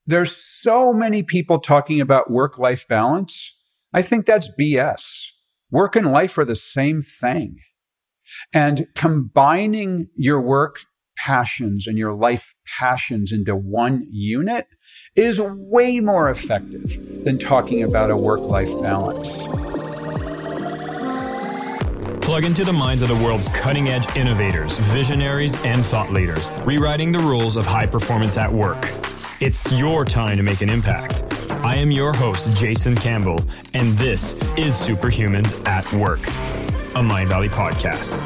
There's so many people talking about work-life balance. I think that's BS. Work and life are the same thing. And combining your work passions and your life passions into one unit is way more effective than talking about a work-life balance. Plug into the minds of the world's cutting-edge innovators, visionaries, and thought leaders, rewriting the rules of high performance at work. It's your time to make an impact. I am your host, Jason Campbell, and this is Superhumans at Work, a Mindvalley podcast.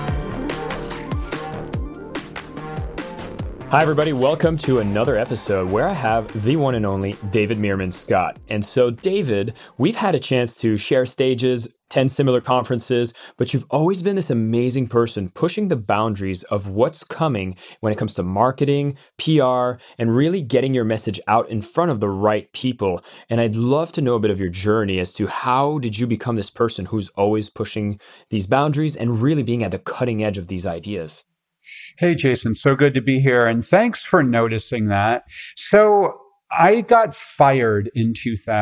Hi, everybody. Welcome to another episode where I have the one and only David Meerman Scott. And so, David, we've had a chance to share stages, 10 similar conferences, but you've always been this amazing person pushing the boundaries of what's coming when it comes to marketing, PR, and really getting your message out in front of the right people. And I'd love to know a bit of your journey as to how did you become this person who's always pushing these boundaries and really being at the cutting edge of these ideas? Hey, Jason, so good to be here. And thanks for noticing that. So I got fired in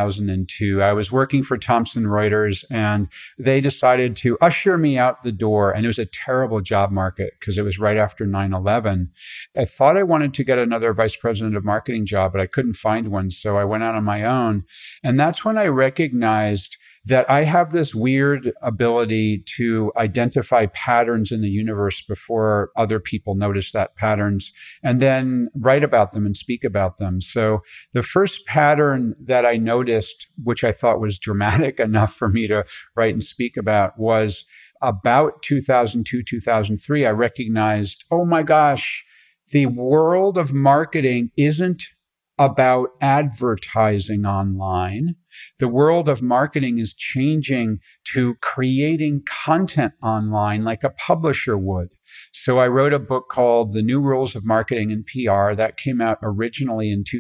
2002. I was working for Thomson Reuters and they decided to usher me out the door. And it was a terrible job market because it was right after 9/11. I thought I wanted to get another vice president of marketing job, but I couldn't find one. So I went out on my own. And that's when I recognized that I have this weird ability to identify patterns in the universe before other people notice that patterns and then write about them and speak about them. So the first pattern that I noticed, which I thought was dramatic enough for me to write and speak about, was about 2002, 2003. I recognized, oh my gosh, the world of marketing isn't about advertising online. The world of marketing is changing to creating content online like a publisher would. So I wrote a book called The New Rules of Marketing and PR that came out originally in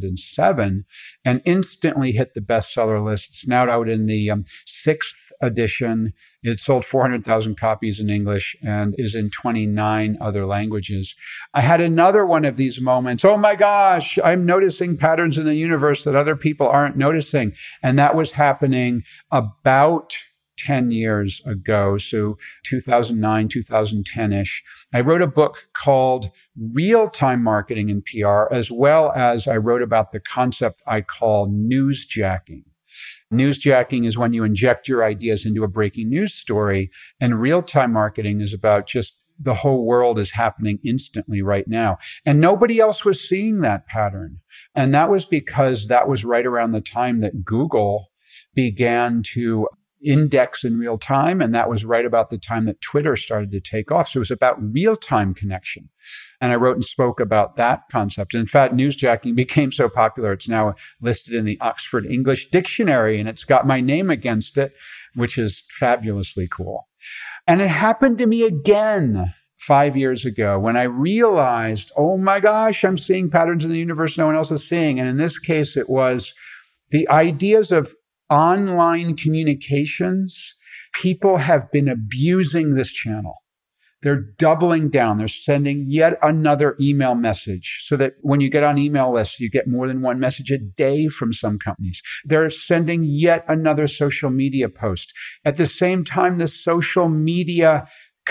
2007 and instantly hit the bestseller list. It's now out in the sixth edition. It sold 400,000 copies in English and is in 29 other languages. I had another one of these moments. Oh my gosh, I'm noticing patterns in the universe that other people aren't noticing. And that was happening about 10 years ago. So 2009, 2010-ish. I wrote a book called Real-Time Marketing and PR, as well as I wrote about the concept I call newsjacking. Newsjacking is when you inject your ideas into a breaking news story, and real-time marketing is about just the whole world is happening instantly right now. And nobody else was seeing that pattern. And that was because that was right around the time that Google began to index in real time. And that was right about the time that Twitter started to take off. So it was about real-time connection. And I wrote and spoke about that concept. And in fact, newsjacking became so popular, it's now listed in the Oxford English Dictionary, and it's got my name against it, which is fabulously cool. And it happened to me again 5 years ago when I realized, oh my gosh, I'm seeing patterns in the universe no one else is seeing. And in this case, it was the ideas of online communications. People have been abusing this channel. They're doubling down. They're sending yet another email message so that when you get on email lists, you get more than one message a day from some companies. They're sending yet another social media post. At the same time, the social media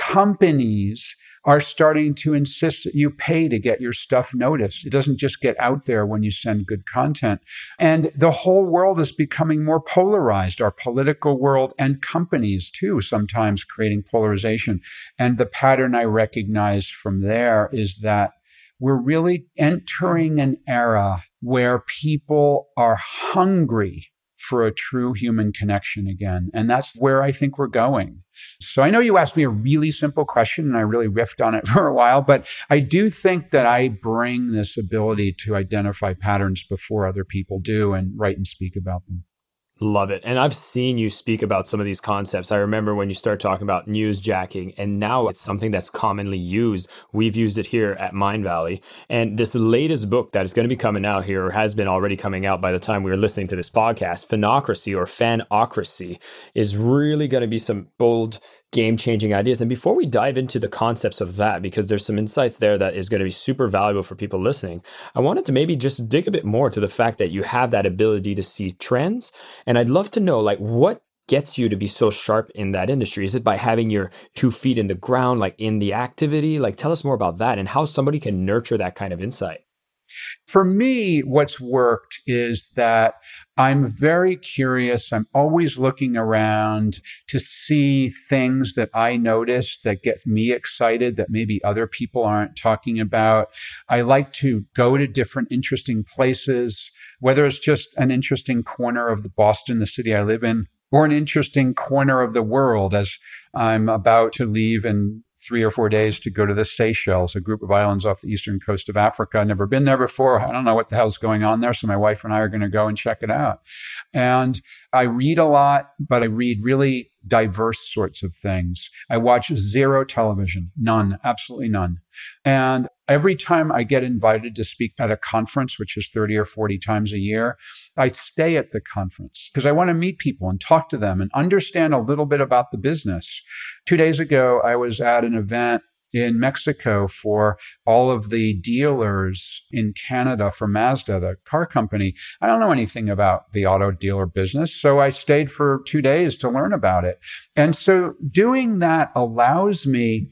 companies are starting to insist that you pay to get your stuff noticed. It doesn't just get out there when you send good content. And the whole world is becoming more polarized, our political world and companies too, sometimes creating polarization. And the pattern I recognized from there is that we're really entering an era where people are hungry for a true human connection again. And that's where I think we're going. So I know you asked me a really simple question and I really riffed on it for a while, but I do think that I bring this ability to identify patterns before other people do and write and speak about them. Love it. And I've seen you speak about some of these concepts. I remember when you start talking about newsjacking, and now it's something that's commonly used. We've used it here at Mindvalley. And this latest book that is going to be coming out here, or has been already coming out by the time we were listening to this podcast, Fanocracy or Fanocracy, is really going to be some bold game-changing ideas. And before we dive into the concepts of that, because there's some insights there that is going to be super valuable for people listening, I wanted to maybe just dig a bit more to the fact that you have that ability to see trends. And I'd love to know, like, what gets you to be so sharp in that industry? Is it by having your 2 feet in the ground, like in the activity? Like, tell us more about that and how somebody can nurture that kind of insight. For me, what's worked is that I'm very curious. I'm always looking around to see things that I notice that get me excited that maybe other people aren't talking about. I like to go to different interesting places, whether it's just an interesting corner of Boston, the city I live in, or an interesting corner of the world, as I'm about to leave in 3 or 4 days to go to the Seychelles, a group of islands off the eastern coast of Africa. I've never been there before. I don't know what the hell's going on there. So my wife and I are going to go and check it out. And I read a lot, but I read really diverse sorts of things. I watch zero television, none, absolutely none. And every time I get invited to speak at a conference, which is 30 or 40 times a year, I stay at the conference because I want to meet people and talk to them and understand a little bit about the business. 2 days ago, I was at an event in Mexico for all of the dealers in Canada for Mazda, the car company. I don't know anything about the auto dealer business, so I stayed for 2 days to learn about it. And so doing that allows me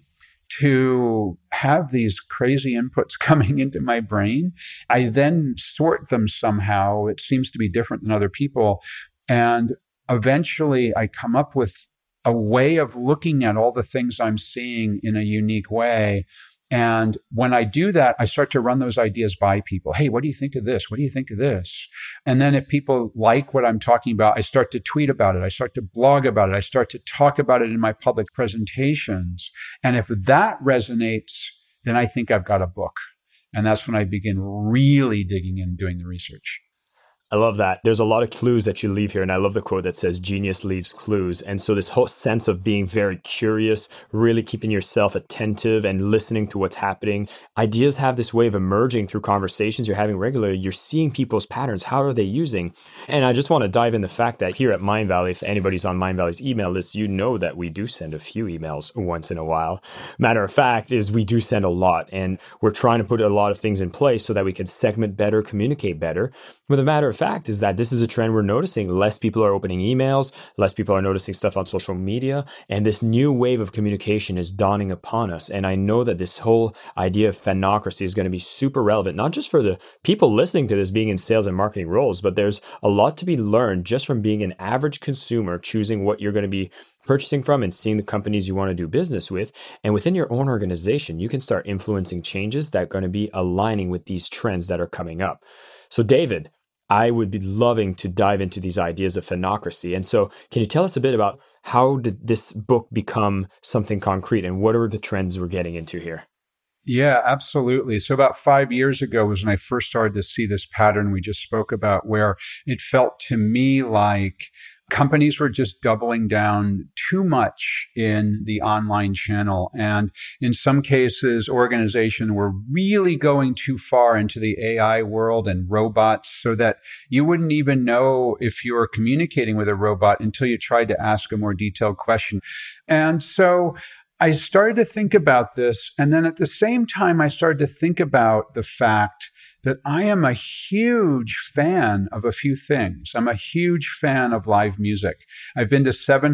to have these crazy inputs coming into my brain. I then sort them somehow. It seems to be different than other people. And eventually I come up with a way of looking at all the things I'm seeing in a unique way. And when I do that, I start to run those ideas by people. Hey, what do you think of this? What do you think of this? And then if people like what I'm talking about, I start to tweet about it. I start to blog about it. I start to talk about it in my public presentations. And if that resonates, then I think I've got a book. And that's when I begin really digging in, doing the research. I love that. There's a lot of clues that you leave here. And I love the quote that says, genius leaves clues. And so this whole sense of being very curious, really keeping yourself attentive and listening to what's happening. Ideas have this way of emerging through conversations you're having regularly. You're seeing people's patterns. How are they using? And I just want to dive in the fact that here at Mindvalley, if anybody's on Mindvalley's email list, you know that we do send a few emails once in a while. Matter of fact is we do send a lot. And we're trying to put a lot of things in place so that we can segment better, communicate better. But the matter of fact is that this is a trend we're noticing. Less people are opening emails, less people are noticing stuff on social media, and this new wave of communication is dawning upon us. And I know that this whole idea of fanocracy is going to be super relevant, not just for the people listening to this being in sales and marketing roles, but there's a lot to be learned just from being an average consumer, choosing what you're going to be purchasing from and seeing the companies you want to do business with. And within your own organization, you can start influencing changes that are going to be aligning with these trends that are coming up. So David, I would be loving to dive into these ideas of fanocracy. And so can you tell us a bit about how did this book become something concrete and what are the trends we're getting into here? Yeah, absolutely. So about 5 years ago was when I first started to see this pattern we just spoke about, where it felt to me like companies were just doubling down too much in the online channel. And in some cases, organizations were really going too far into the AI world and robots so that you wouldn't even know if you were communicating with a robot until you tried to ask a more detailed question. And so I started to think about this. And then at the same time, I started to think about the fact that I am a huge fan of a few things. I'm a huge fan of live music. I've been to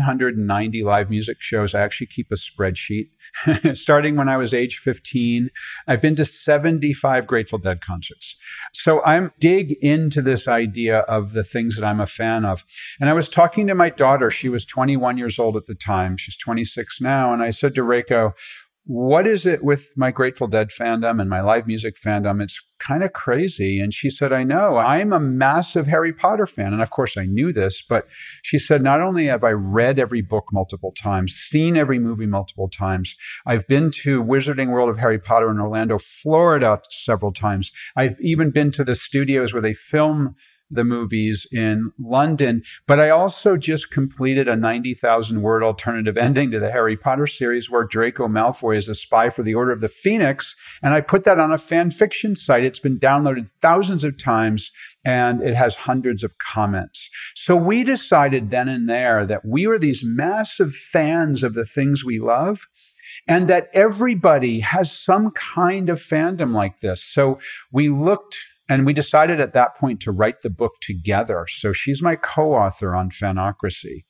790 live music shows. I actually keep a spreadsheet. Starting when I was age 15, I've been to 75 Grateful Dead concerts. So I'm dig into this idea of the things that I'm a fan of. And I was talking to my daughter. She was 21 years old at the time. She's 26 now. And I said to Reiko, what is it with my Grateful Dead fandom and my live music fandom? It's kind of crazy. And she said, I know, I'm a massive Harry Potter fan. And of course I knew this, but she said, not only have I read every book multiple times, seen every movie multiple times, I've been to Wizarding World of Harry Potter in Orlando, Florida several times. I've even been to the studios where they film the movies in London. But I also just completed a 90,000 word alternative ending to the Harry Potter series where Draco Malfoy is a spy for the Order of the Phoenix. And I put that on a fan fiction site. It's been downloaded thousands of times and it has hundreds of comments. So we decided then and there that we were these massive fans of the things we love, and that everybody has some kind of fandom like this. So we looked and we decided at that point to write the book together. So she's my co-author on Fanocracy.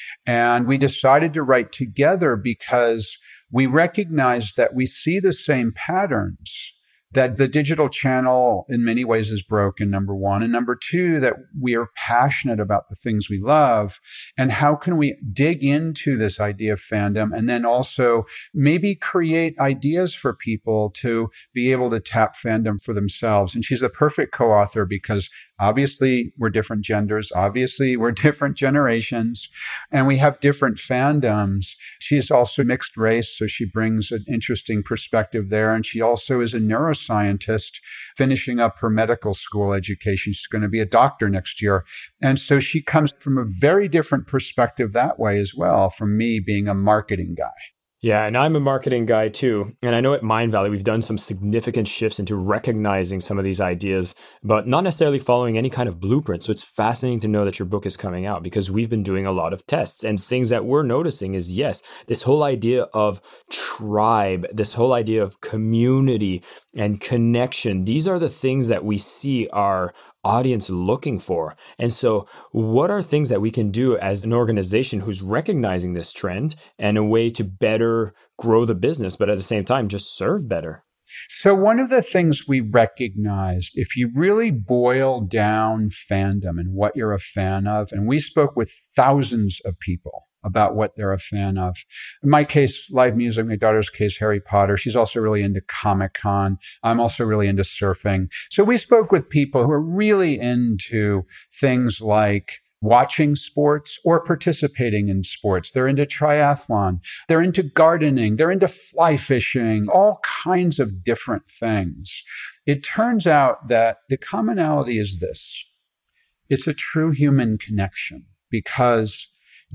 And we decided to write together because we recognized that we see the same patterns, that the digital channel in many ways is broken, number one. And number two, that we are passionate about the things we love. And how can we dig into this idea of fandom and then also maybe create ideas for people to be able to tap fandom for themselves? And she's a perfect co-author because obviously we're different genders. Obviously we're different generations and we have different fandoms. She's also mixed race, so she brings an interesting perspective there. And she also is a neuroscientist finishing up her medical school education. She's going to be a doctor next year. And so she comes from a very different perspective that way as well, from me being a marketing guy. Yeah, and I'm a marketing guy too. And I know at Mindvalley, we've done some significant shifts into recognizing some of these ideas, but not necessarily following any kind of blueprint. So it's fascinating to know that your book is coming out because we've been doing a lot of tests, and things that we're noticing is, yes, this whole idea of tribe, this whole idea of community and connection. These are the things that we see our audience looking for. And so what are things that we can do as an organization who's recognizing this trend and a way to better grow the business, but at the same time, just serve better? So one of the things we recognized, if you really boil down fandom and what you're a fan of, and we spoke with thousands of people about what they're a fan of. In my case, live music. My daughter's case, Harry Potter. She's also really into Comic-Con. I'm also really into surfing. So we spoke with people who are really into things like watching sports or participating in sports. They're into triathlon. They're into gardening. They're into fly fishing, all kinds of different things. It turns out that the commonality is this. It's a true human connection because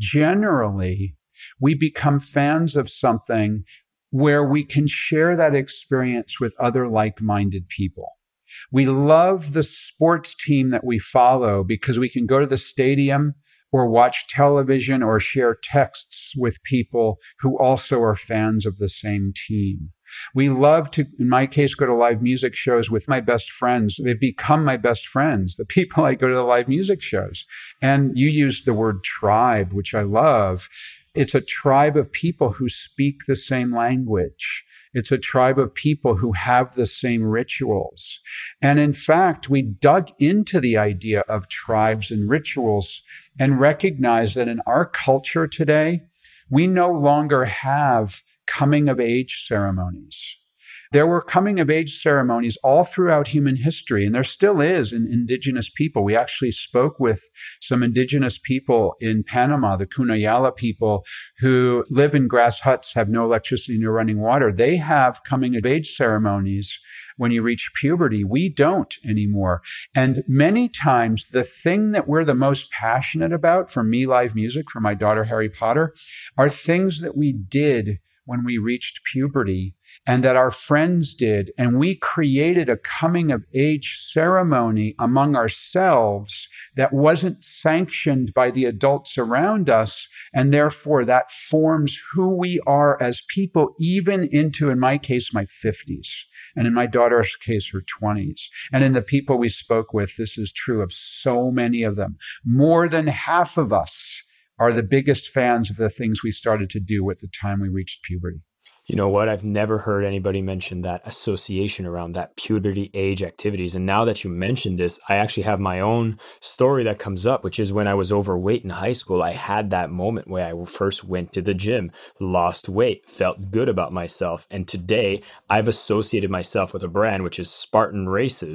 generally, we become fans of something where we can share that experience with other like-minded people. We love the sports team that we follow because we can go to the stadium or watch television or share texts with people who also are fans of the same team. We love to, in my case, go to live music shows with my best friends. They've become my best friends, the people I go to the live music shows. And you use the word tribe, which I love. It's a tribe of people who speak the same language. It's a tribe of people who have the same rituals. And in fact, we dug into the idea of tribes and rituals and recognized that in our culture today, we no longer have coming-of-age ceremonies. There were coming-of-age ceremonies all throughout human history, and there still is in indigenous people. We actually spoke with some indigenous people in Panama, the Cunayala people, who live in grass huts, have no electricity, no running water. They have coming-of-age ceremonies when you reach puberty. We don't anymore. And many times, the thing that we're the most passionate about, for me, live music, for my daughter, Harry Potter, are things that we did when we reached puberty and that our friends did. And we created a coming of age ceremony among ourselves that wasn't sanctioned by the adults around us. And therefore that forms who we are as people, even into, in my case, my 50s. And in my daughter's case, her 20s. And in the people we spoke with, this is true of so many of them. More than half of us are the biggest fans of the things we started to do at the time we reached puberty. You know what? I've never heard anybody mention that association around that puberty age activities. And now that you mentioned this, I actually have my own story that comes up, which is when I was overweight in high school. I had that moment where I first went to the gym, lost weight, felt good about myself. And today I've associated myself with a brand, which is Spartan Races,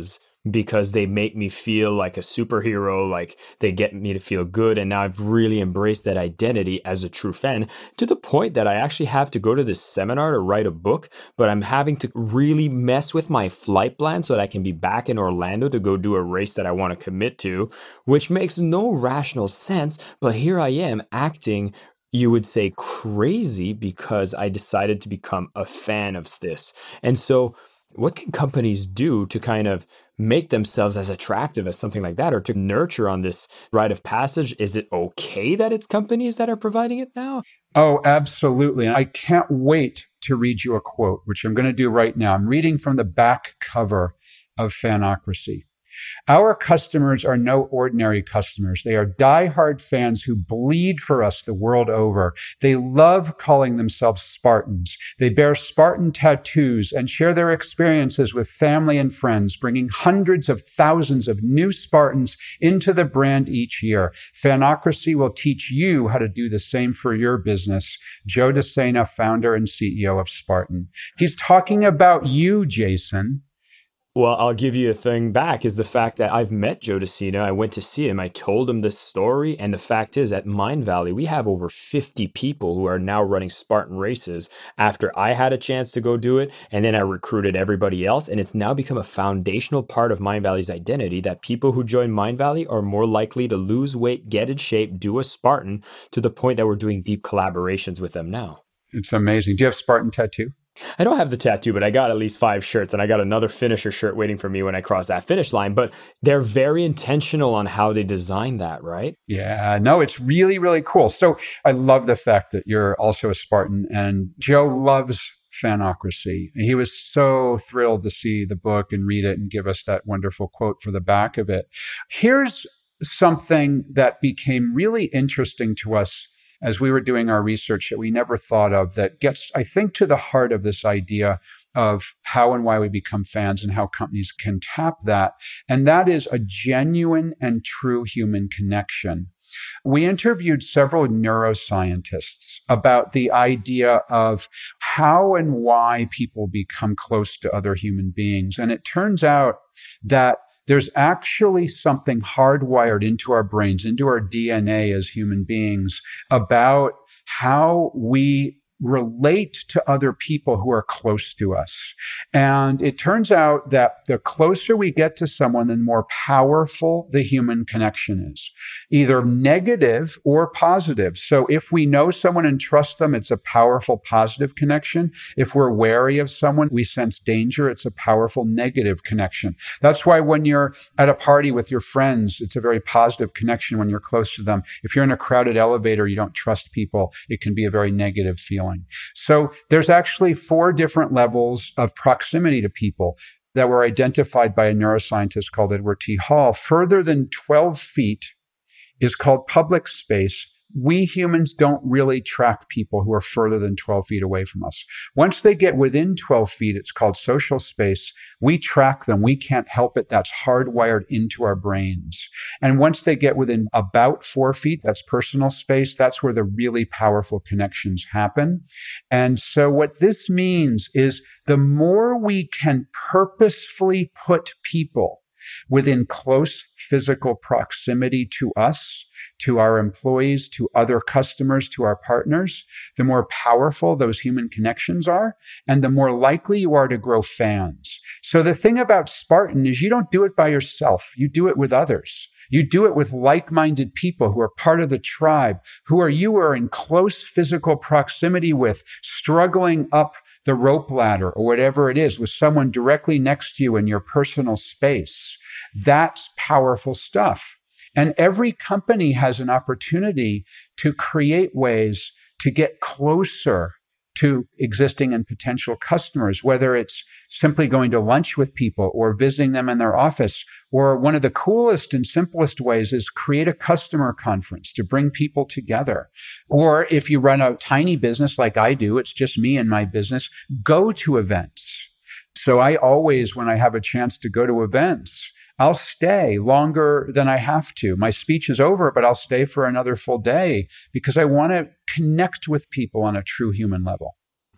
because they make me feel like a superhero, like they get me to feel good. And now I've really embraced that identity as a true fan to the point that I actually have to go to this seminar to write a book, but I'm having to really mess with my flight plan so that I can be back in Orlando to go do a race that I want to commit to, which makes no rational sense. But here I am acting, you would say, crazy because I decided to become a fan of this. And so what can companies do to kind of make themselves as attractive as something like that, or to nurture on this rite of passage? Is it okay that it's companies that are providing it now? Oh, absolutely. I can't wait to read you a quote, which I'm going to do right now. I'm reading from the back cover of Fanocracy. Our customers are no ordinary customers. They are diehard fans who bleed for us the world over. They love calling themselves Spartans. They bear Spartan tattoos and share their experiences with family and friends, bringing hundreds of thousands of new Spartans into the brand each year. Fanocracy will teach you how to do the same for your business. Joe DeSena, founder and CEO of Spartan. He's talking about you, Jason. Well, I'll give you a thing back is the fact that I've met Joe DeSena. I went to see him. I told him this story. And the fact is, at Mindvalley, we have over 50 people who are now running Spartan races after I had a chance to go do it. And then I recruited everybody else. And it's now become a foundational part of Mindvalley's identity that people who join Mindvalley are more likely to lose weight, get in shape, do a Spartan, to the point that we're doing deep collaborations with them now. It's amazing. Do you have Spartan tattoo? I don't have the tattoo, but I got at least 5 shirts, and I got another finisher shirt waiting for me when I cross that finish line. But they're very intentional on how they design that, right? Yeah, no, it's really, really cool. So I love the fact that you're also a Spartan, and Joe loves Fanocracy. He was so thrilled to see the book and read it and give us that wonderful quote for the back of it. Here's something that became really interesting to us as we were doing our research that we never thought of, that gets, I think, to the heart of this idea of how and why we become fans and how companies can tap that. And that is a genuine and true human connection. We interviewed several neuroscientists about the idea of how and why people become close to other human beings. And it turns out that there's actually something hardwired into our brains, into our DNA as human beings, about how we relate to other people who are close to us. And it turns out that the closer we get to someone, the more powerful the human connection is, either negative or positive. So if we know someone and trust them, it's a powerful positive connection. If we're wary of someone, we sense danger, it's a powerful negative connection. That's why when you're at a party with your friends, it's a very positive connection when you're close to them. If you're in a crowded elevator, you don't trust people, it can be a very negative feeling. So there's actually 4 different levels of proximity to people that were identified by a neuroscientist called Edward T. Hall. Further than 12 feet is called public space. We humans don't really track people who are further than 12 feet away from us. Once they get within 12 feet, it's called social space. We track them. We can't help it. That's hardwired into our brains. And once they get within about 4 feet, that's personal space. That's where the really powerful connections happen. And so what this means is the more we can purposefully put people within close physical proximity to us, to our employees, to other customers, to our partners, the more powerful those human connections are, and the more likely you are to grow fans. So the thing about Spartan is you don't do it by yourself. You do it with others. You do it with like-minded people who are part of the tribe, you are in close physical proximity with, struggling up the rope ladder or whatever it is with someone directly next to you in your personal space. That's powerful stuff. And every company has an opportunity to create ways to get closer to existing and potential customers, whether it's simply going to lunch with people or visiting them in their office. Or one of the coolest and simplest ways is create a customer conference to bring people together. Or if you run a tiny business like I do, it's just me and my business, go to events. So I always, when I have a chance to go to events, I'll stay longer than I have to. My speech is over, but I'll stay for another full day because I want to connect with people on a true human level.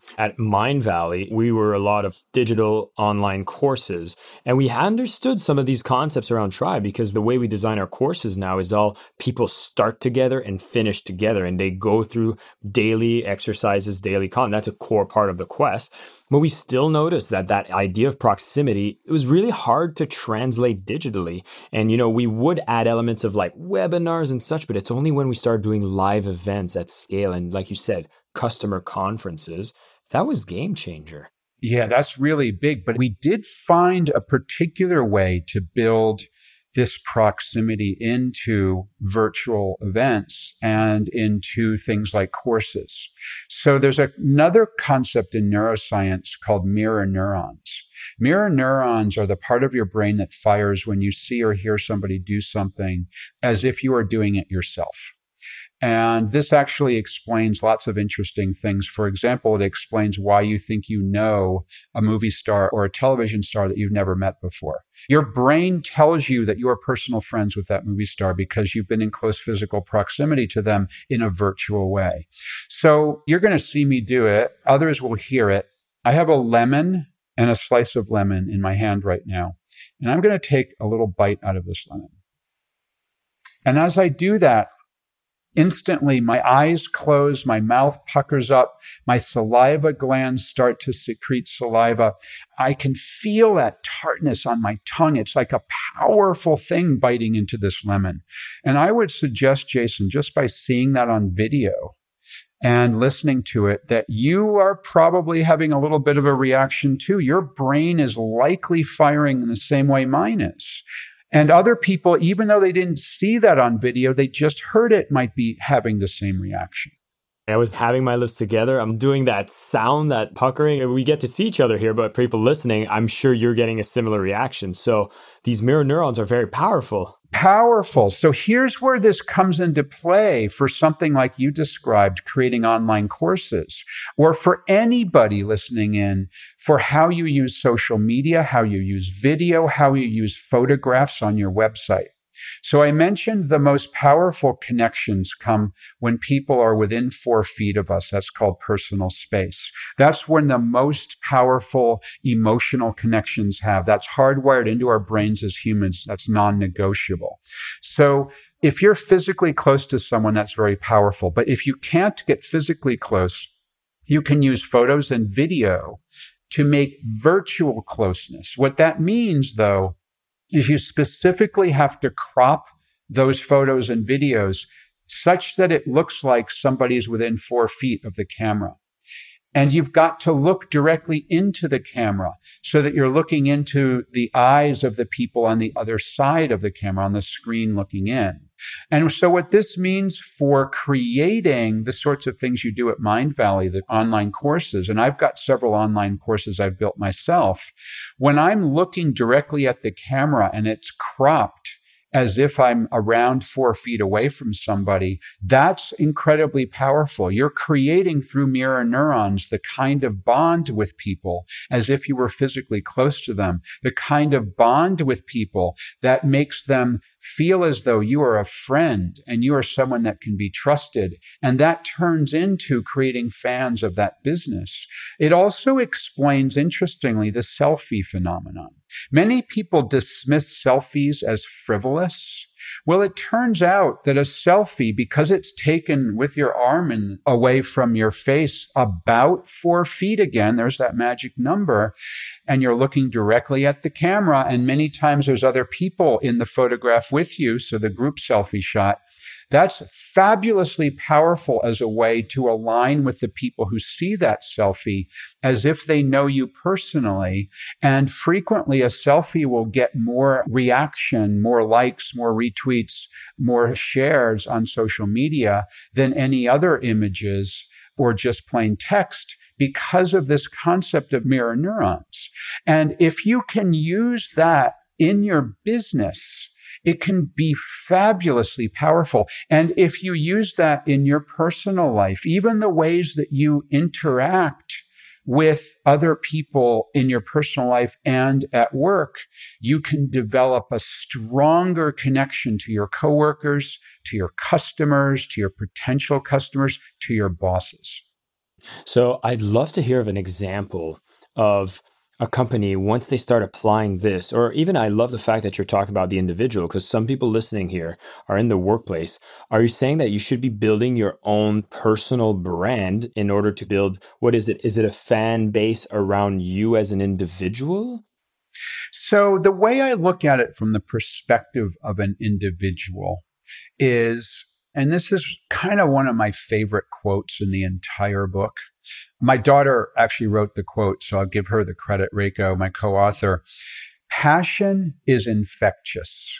At Mindvalley, we were a lot of digital online courses, and we understood some of these concepts around tribe because the way we design our courses now is all people start together and finish together, and they go through daily exercises, daily content. That's a core part of the quest. But we still noticed that idea of proximity, it was really hard to translate digitally. And, we would add elements of like webinars and such, but it's only when we started doing live events at scale and, like you said, customer conferences, that was game changer. Yeah, that's really big. But we did find a particular way to build this proximity into virtual events and into things like courses. So there's another concept in neuroscience called mirror neurons. Mirror neurons are the part of your brain that fires when you see or hear somebody do something as if you are doing it yourself. And this actually explains lots of interesting things. For example, it explains why you think you know a movie star or a television star that you've never met before. Your brain tells you that you are personal friends with that movie star because you've been in close physical proximity to them in a virtual way. So you're going to see me do it. Others will hear it. I have a lemon and a slice of lemon in my hand right now. And I'm going to take a little bite out of this lemon. And as I do that, instantly, my eyes close, my mouth puckers up, my saliva glands start to secrete saliva. I can feel that tartness on my tongue. It's like a powerful thing biting into this lemon. And I would suggest, Jason, just by seeing that on video and listening to it, that you are probably having a little bit of a reaction too. Your brain is likely firing in the same way mine is. And other people, even though they didn't see that on video, they just heard it, might be having the same reaction. I was having my lips together. I'm doing that sound, that puckering. We get to see each other here, but people listening, I'm sure you're getting a similar reaction. So these mirror neurons are very powerful. Powerful. So here's where this comes into play for something like you described, creating online courses, or for anybody listening in for how you use social media, how you use video, how you use photographs on your website. So I mentioned the most powerful connections come when people are within 4 feet of us. That's called personal space. That's when the most powerful emotional connections have. That's hardwired into our brains as humans. That's non-negotiable. So if you're physically close to someone, that's very powerful. But if you can't get physically close, you can use photos and video to make virtual closeness. What that means, though, is you specifically have to crop those photos and videos such that it looks like somebody's within 4 feet of the camera. And you've got to look directly into the camera so that you're looking into the eyes of the people on the other side of the camera, on the screen looking in. And so what this means for creating the sorts of things you do at Mindvalley, the online courses, and I've got several online courses I've built myself, when I'm looking directly at the camera and it's cropped as if I'm around 4 feet away from somebody, that's incredibly powerful. You're creating through mirror neurons the kind of bond with people as if you were physically close to them, the kind of bond with people that makes them feel as though you are a friend and you are someone that can be trusted. And that turns into creating fans of that business. It also explains, interestingly, the selfie phenomenon. Many people dismiss selfies as frivolous. Well, it turns out that a selfie, because it's taken with your arm and away from your face about 4 feet again, there's that magic number, and you're looking directly at the camera, and many times there's other people in the photograph with you, so the group selfie shot. That's fabulously powerful as a way to align with the people who see that selfie as if they know you personally. And frequently a selfie will get more reaction, more likes, more retweets, more shares on social media than any other images or just plain text, because of this concept of mirror neurons. And if you can use that in your business, it can be fabulously powerful. And if you use that in your personal life, even the ways that you interact with other people in your personal life and at work, you can develop a stronger connection to your coworkers, to your customers, to your potential customers, to your bosses. So I'd love to hear of an example of a company once they start applying this, or even I love the fact that you're talking about the individual, because some people listening here are in the workplace. Are you saying that you should be building your own personal brand in order to build, what is it? Is it a fan base around you as an individual? So the way I look at it from the perspective of an individual is, and this is kind of one of my favorite quotes in the entire book. My daughter actually wrote the quote, so I'll give her the credit, Reiko, my co-author. Passion is infectious.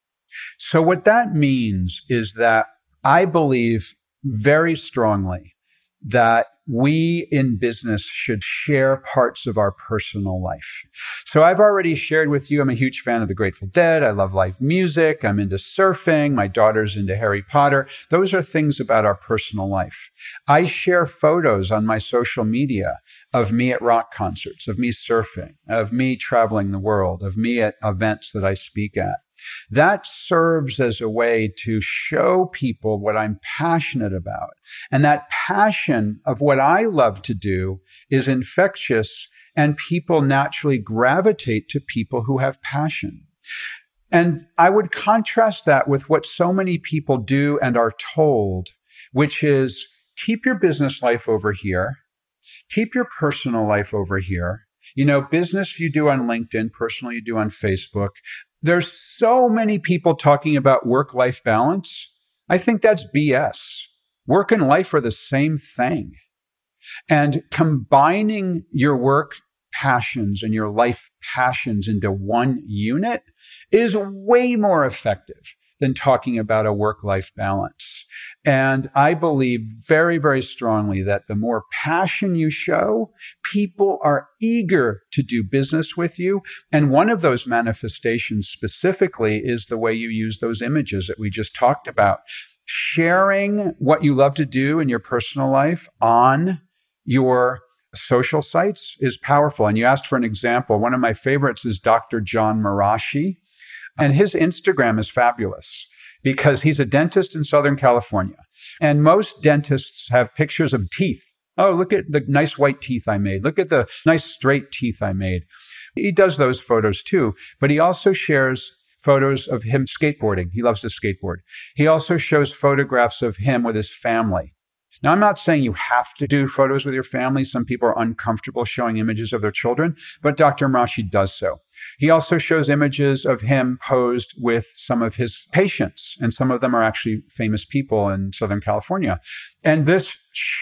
So what that means is that I believe very strongly that we in business should share parts of our personal life. So I've already shared with you, I'm a huge fan of the Grateful Dead. I love live music. I'm into surfing. My daughter's into Harry Potter. Those are things about our personal life. I share photos on my social media of me at rock concerts, of me surfing, of me traveling the world, of me at events that I speak at. That serves as a way to show people what I'm passionate about. And that passion of what I love to do is infectious, and people naturally gravitate to people who have passion. And I would contrast that with what so many people do and are told, which is keep your business life over here, keep your personal life over here. Business you do on LinkedIn, personal you do on Facebook. There's so many people talking about work-life balance. I think that's BS. Work and life are the same thing. And combining your work passions and your life passions into one unit is way more effective than talking about a work-life balance. And I believe very, very strongly that the more passion you show, people are eager to do business with you. And one of those manifestations specifically is the way you use those images that we just talked about. Sharing what you love to do in your personal life on your social sites is powerful. And you asked for an example. One of my favorites is Dr. John Marashi. And his Instagram is fabulous because he's a dentist in Southern California. And most dentists have pictures of teeth. Oh, look at the nice white teeth I made. Look at the nice straight teeth I made. He does those photos too, but he also shares photos of him skateboarding. He loves to skateboard. He also shows photographs of him with his family. Now, I'm not saying you have to do photos with your family. Some people are uncomfortable showing images of their children, but Dr. Marashi does so. He also shows images of him posed with some of his patients, and some of them are actually famous people in Southern California. And this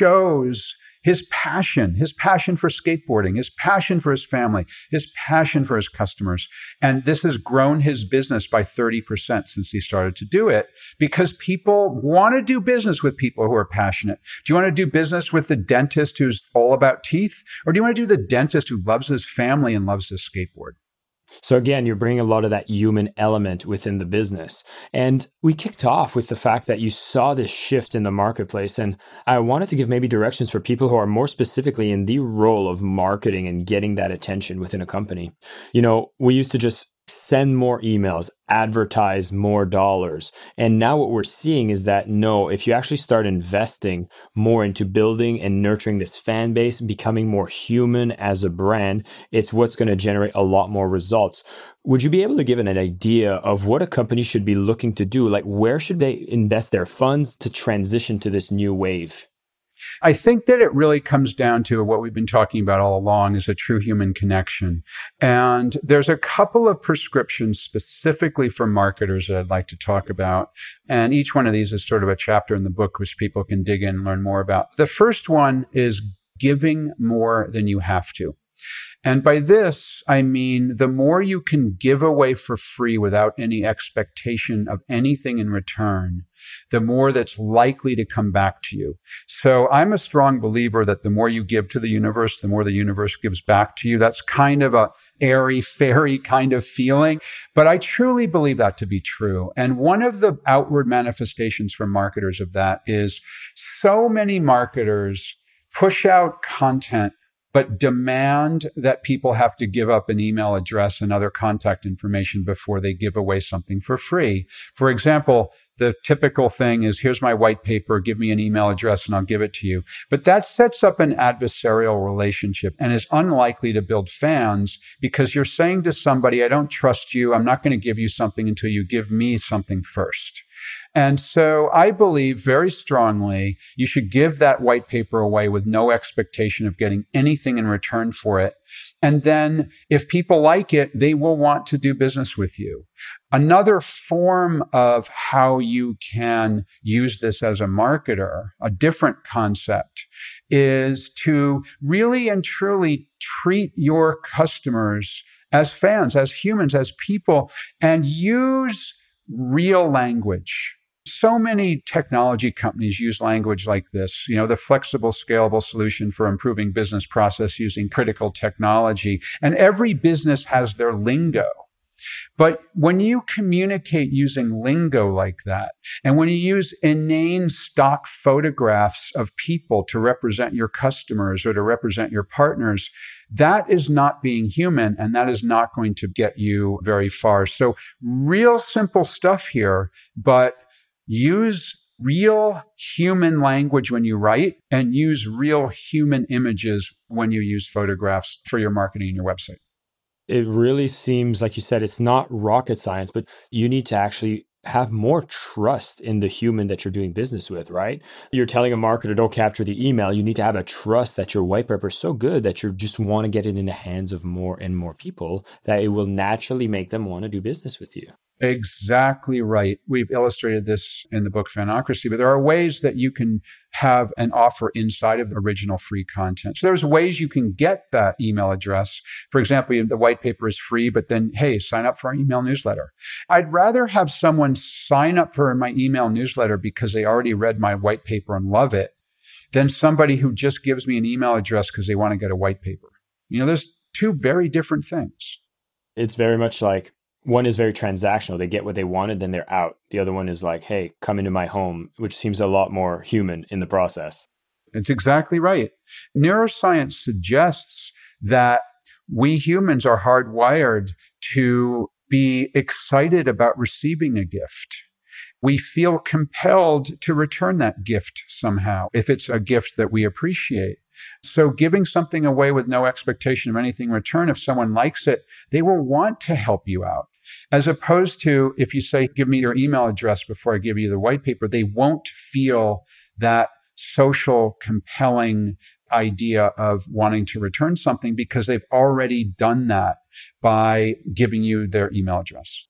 shows his passion for skateboarding, his passion for his family, his passion for his customers. And this has grown his business by 30% since he started to do it, because people want to do business with people who are passionate. Do you want to do business with the dentist who's all about teeth? Or do you want to do the dentist who loves his family and loves to skateboard? So again, you're bringing a lot of that human element within the business. And we kicked off with the fact that you saw this shift in the marketplace. And I wanted to give maybe directions for people who are more specifically in the role of marketing and getting that attention within a company. We used to just send more emails, advertise more dollars. And now what we're seeing is that no, if you actually start investing more into building and nurturing this fan base, becoming more human as a brand, it's what's going to generate a lot more results. Would you be able to give an idea of what a company should be looking to do? Like, where should they invest their funds to transition to this new wave? I think that it really comes down to what we've been talking about all along, is a true human connection. And there's a couple of prescriptions specifically for marketers that I'd like to talk about. And each one of these is sort of a chapter in the book which people can dig in and learn more about. The first one is giving more than you have to. And by this, I mean, the more you can give away for free without any expectation of anything in return, the more that's likely to come back to you. So I'm a strong believer that the more you give to the universe, the more the universe gives back to you. That's kind of a airy, fairy kind of feeling, but I truly believe that to be true. And one of the outward manifestations for marketers of that is so many marketers push out content but demand that people have to give up an email address and other contact information before they give away something for free. For example, The typical thing is, here's my white paper, give me an email address and I'll give it to you. But that sets up an adversarial relationship and is unlikely to build fans, because you're saying to somebody, I don't trust you. I'm not going to give you something until you give me something first. And so I believe very strongly you should give that white paper away with no expectation of getting anything in return for it. And then if people like it, they will want to do business with you. Another form of how you can use this as a marketer, a different concept, is to really and truly treat your customers as fans, as humans, as people, and use real language. So many technology companies use language like this, the flexible, scalable solution for improving business process using critical technology. And every business has their lingo. But when you communicate using lingo like that, and when you use inane stock photographs of people to represent your customers or to represent your partners, that is not being human, and that is not going to get you very far. So real simple stuff here, but use real human language when you write, and use real human images when you use photographs for your marketing and your website. It really seems, like you said, it's not rocket science, but you need to actually have more trust in the human that you're doing business with, right? You're telling a marketer, don't capture the email. You need to have a trust that your white paper is so good that you just want to get it in the hands of more and more people, that it will naturally make them want to do business with you. Exactly right. We've illustrated this in the book Fanocracy, but there are ways that you can have an offer inside of the original free content. So there's ways you can get that email address. For example, the white paper is free, but then, hey, sign up for our email newsletter. I'd rather have someone sign up for my email newsletter because they already read my white paper and love it, than somebody who just gives me an email address because they want to get a white paper. There's two very different things. It's very much like, one is very transactional. They get what they wanted, then they're out. The other one is like, hey, come into my home, which seems a lot more human in the process. It's exactly right. Neuroscience suggests that we humans are hardwired to be excited about receiving a gift. We feel compelled to return that gift somehow, if it's a gift that we appreciate. So giving something away with no expectation of anything in return, if someone likes it, they will want to help you out. As opposed to if you say, give me your email address before I give you the white paper, they won't feel that social compelling idea of wanting to return something because they've already done that by giving you their email address.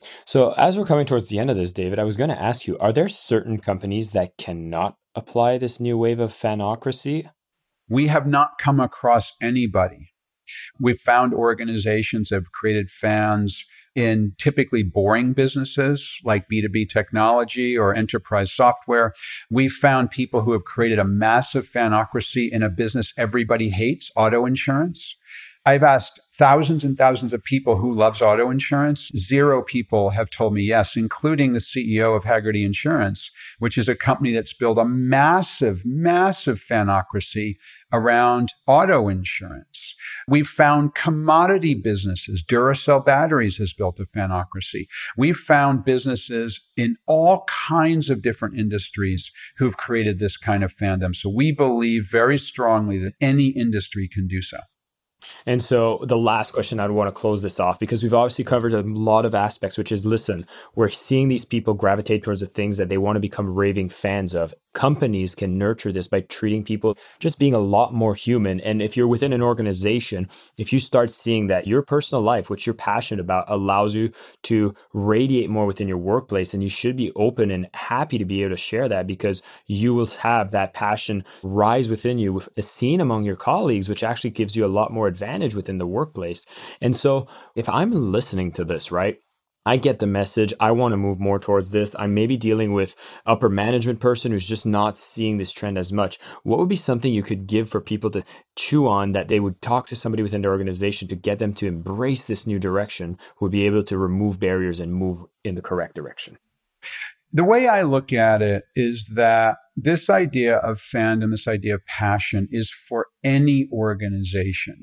So as we're coming towards the end of this, David, I was going to ask you, are there certain companies that cannot apply this new wave of fanocracy? We have not come across anybody. We've found organizations that have created fans in typically boring businesses like B2B technology or enterprise software. We've found people who have created a massive fanocracy in a business everybody hates, auto insurance. I've asked thousands and thousands of people who loves auto insurance. 0 people have told me yes, including the CEO of Hagerty Insurance, which is a company that's built a massive, massive fanocracy around auto insurance. We've found commodity businesses. Duracell Batteries has built a fanocracy. We've found businesses in all kinds of different industries who've created this kind of fandom. So we believe very strongly that any industry can do so. And so the last question, I'd want to close this off because we've obviously covered a lot of aspects, which is, listen, we're seeing these people gravitate towards the things that they want to become raving fans of. Companies can nurture this by treating people just being a lot more human. And if you're within an organization, if you start seeing that your personal life, which you're passionate about, allows you to radiate more within your workplace, and you should be open and happy to be able to share that because you will have that passion rise within you, with a seen among your colleagues, which actually gives you a lot more advantage within the workplace. And so if I'm listening to this, right, I get the message. I want to move more towards this. I'm maybe dealing with upper management person who's just not seeing this trend as much. What would be something you could give for people to chew on, that they would talk to somebody within their organization to get them to embrace this new direction, who would be able to remove barriers and move in the correct direction? The way I look at it is that this idea of fandom, this idea of passion, is for any organization.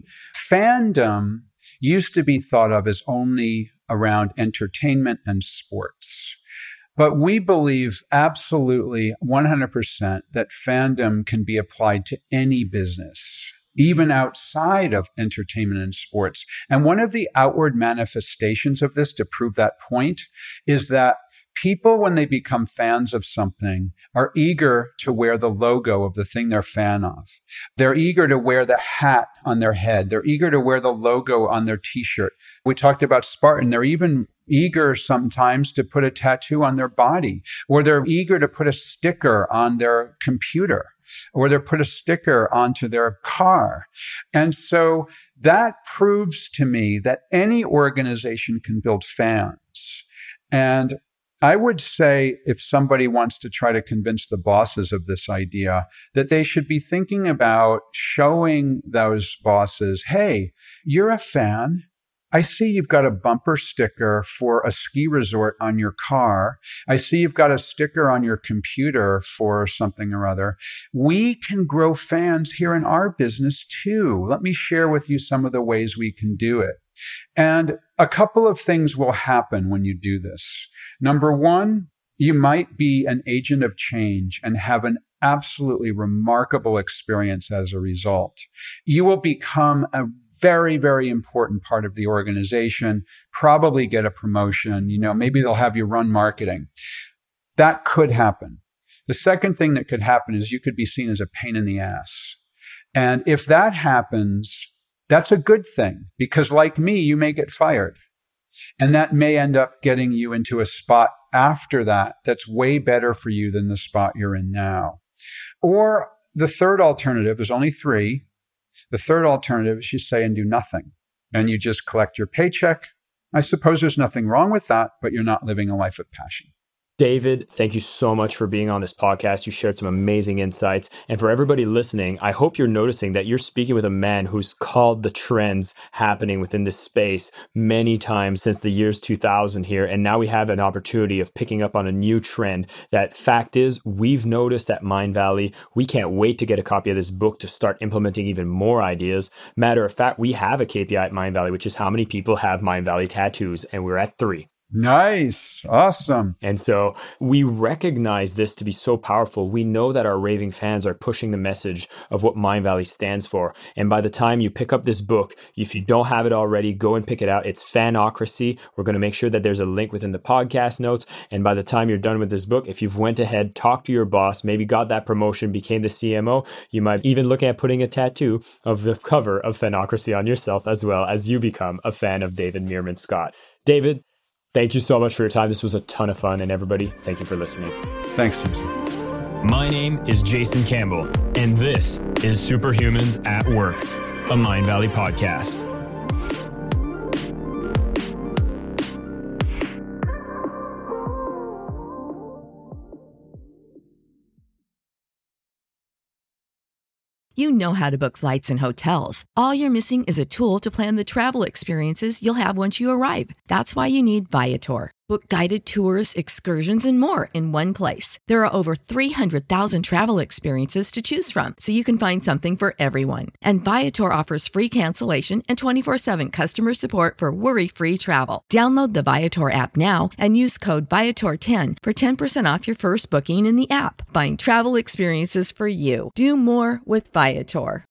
Fandom used to be thought of as only around entertainment and sports. But we believe absolutely 100% that fandom can be applied to any business, even outside of entertainment and sports. And one of the outward manifestations of this to prove that point is that people, when they become fans of something, are eager to wear the logo of the thing they're a fan of. They're eager to wear the hat on their head. They're eager to wear the logo on their t-shirt. We talked about Spartan. They're even eager sometimes to put a tattoo on their body, or they're eager to put a sticker on their computer, or they put a sticker onto their car. And so that proves to me that any organization can build fans. And I would say if somebody wants to try to convince the bosses of this idea, that they should be thinking about showing those bosses, hey, you're a fan. I see you've got a bumper sticker for a ski resort on your car. I see you've got a sticker on your computer for something or other. We can grow fans here in our business too. Let me share with you some of the ways we can do it. And a couple of things will happen when you do this. Number one, you might be an agent of change and have an absolutely remarkable experience as a result. You will become a very, very important part of the organization, probably get a promotion, maybe they'll have you run marketing. That could happen. The second thing that could happen is you could be seen as a pain in the ass. And if that happens, that's a good thing, because like me, you may get fired. And that may end up getting you into a spot after that that's way better for you than the spot you're in now. Or the third alternative, there's only three. The third alternative is you say and do nothing, and you just collect your paycheck. I suppose there's nothing wrong with that, but you're not living a life of passion. David, thank you so much for being on this podcast. You shared some amazing insights. And for everybody listening, I hope you're noticing that you're speaking with a man who's called the trends happening within this space many times since the years 2000 here. And now we have an opportunity of picking up on a new trend. That fact is, we've noticed at Mindvalley. We can't wait to get a copy of this book to start implementing even more ideas. Matter of fact, we have a KPI at Mindvalley, which is how many people have Mindvalley tattoos, and we're at 3. Nice. Awesome. And so we recognize this to be so powerful. We know that our raving fans are pushing the message of what Mindvalley stands for. And by the time you pick up this book, if you don't have it already, go and pick it out. It's Fanocracy. We're going to make sure that there's a link within the podcast notes. And by the time you're done with this book, if you've went ahead, talked to your boss, maybe got that promotion, became the CMO, you might even look at putting a tattoo of the cover of Fanocracy on yourself as well, as you become a fan of David Meerman Scott. David, thank you so much for your time. This was a ton of fun. And everybody, thank you for listening. Thanks, Jason. My name is Jason Campbell, and this is Superhumans at Work, a Mindvalley podcast. You know how to book flights and hotels. All you're missing is a tool to plan the travel experiences you'll have once you arrive. That's why you need Viator. Book guided tours, excursions, and more in one place. There are over 300,000 travel experiences to choose from, so you can find something for everyone. And Viator offers free cancellation and 24/7 customer support for worry-free travel. Download the Viator app now and use code Viator10 for 10% off your first booking in the app. Find travel experiences for you. Do more with Viator.